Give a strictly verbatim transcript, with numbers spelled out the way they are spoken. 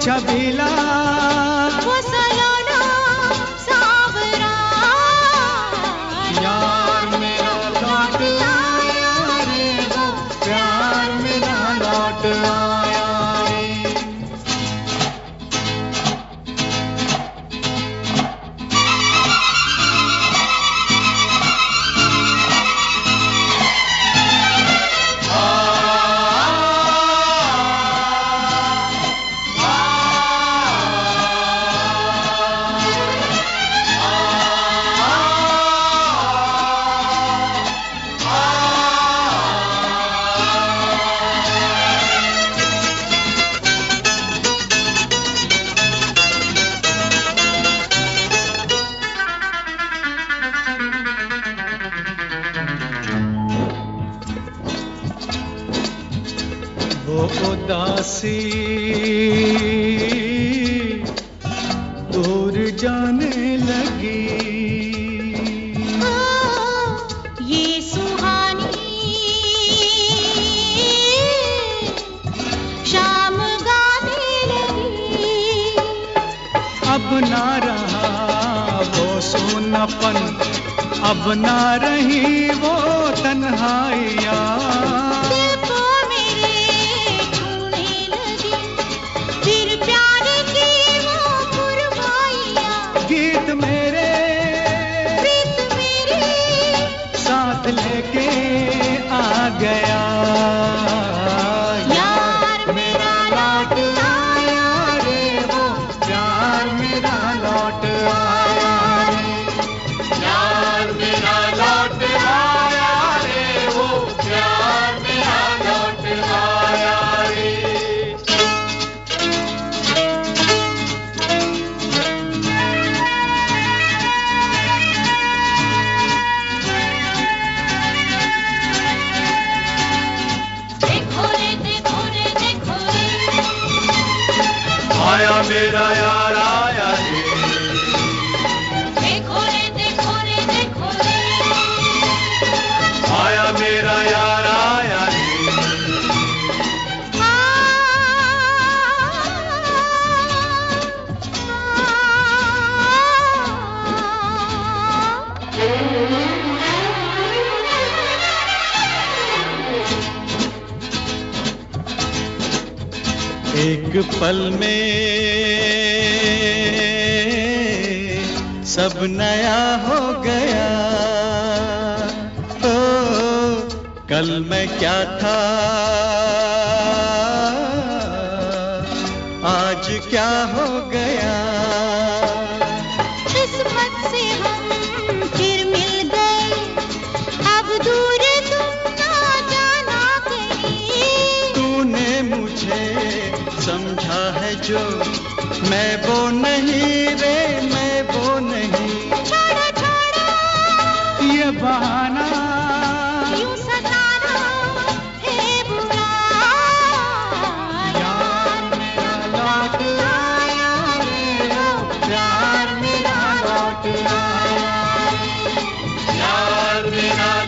छबीला वो सलोना सांवरा, यार मेरा लौट आया रे, वो प्यार मेरा लौट आया रे। वो उदासी दूर जाने लगी, ओ, ये सुहानी शाम गाने लगी। अब ना रहा वो सूनापन, अब ना रही वो तन्हाइयाँ। दिल को मेरे छूने लगी, फिर प्यार की वो कुर्बानियाँ। गीत मेरे प्रीत मेरी साथ लेके आ गया, यार मेरा लौट आया रे, वो प्यार मेरा लौट आया रे। यार मेरा लौट आया रे, वो प्यार मेरा लौट आया रे। देखो रे देखो रे देखो रे, आया मेरा यार आया रे, देखो रे देखो रे देखो रे, आया मेरा यार आया रे। एक पल में सब नया हो गया, ओ कल मैं क्या था आज क्या हो गया। किस्मत से हम फिर मिल गए, अब दूर तुम ना जाना कहीं। तूने मुझे समझा है जो, मैं वो नहीं रे, मैं वो नहीं। छोड़ो छोड़ो ये बहाना यूं सताना है बुरा, यार मेरा लौट आया रे, वो प्यार मेरा लौट आया रे। यार मेरा